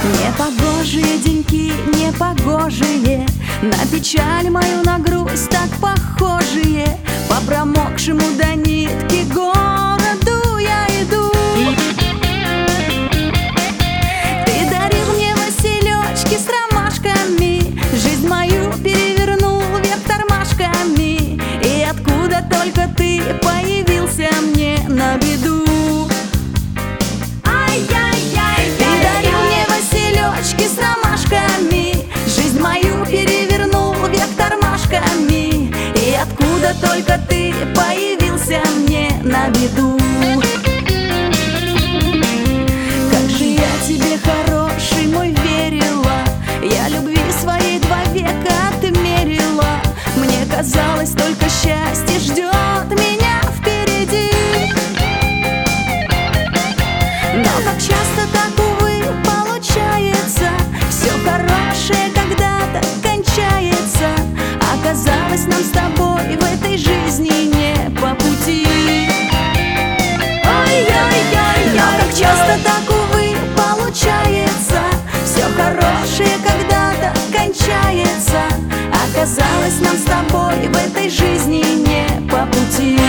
Непогожие деньки, непогожие, на печаль мою, на грусть так похожие. По промокшему до нитки городу я иду. Ты дарил мне василечки с ромашками, жизнь мою перевернул вверх тормашками. И откуда только ты появился мне на беду. С ромашками жизнь мою перевернул вверх тормашками. И откуда только ты появился мне на беду. Как же я тебе, хороший мой, верила, я любви своей 2 века отмерила. Мне казалось, только счастье ждет меня впереди. Но как часто так, увы, получается, все хорошее когда-то кончается. Оказалось, нам с тобой в этой жизни не по пути. Ой-ой-ой, но как часто так, увы, получается, все хорошее когда-то кончается. Оказалось, нам с тобой в этой жизни не по пути.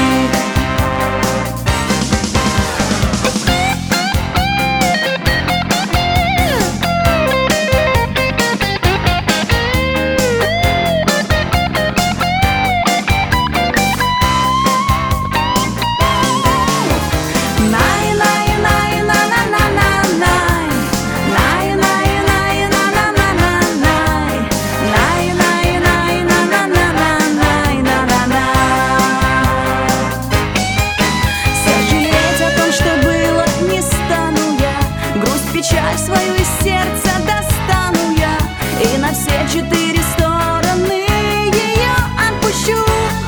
Печаль свою из сердца достану я, и на все 4 стороны ее отпущу.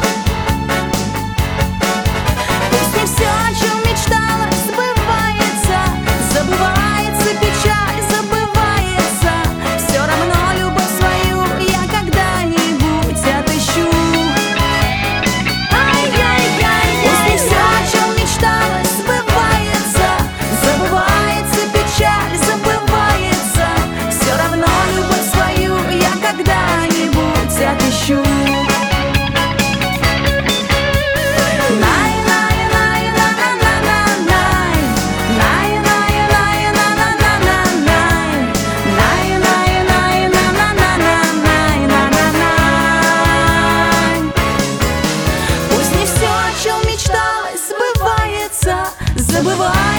Пусть не все, о чем мечтала, сбывается. Забывается печаль, забывается. Все равно любовь свою я когда-нибудь отыщу. Ай-яй-яй, пусть не все, о чем мечтала, сбывается. Забывается печаль, забывается. Все равно любовь свою я когда-нибудь отыщу. Пусть не все, о чем мечталось, сбывается. Забывается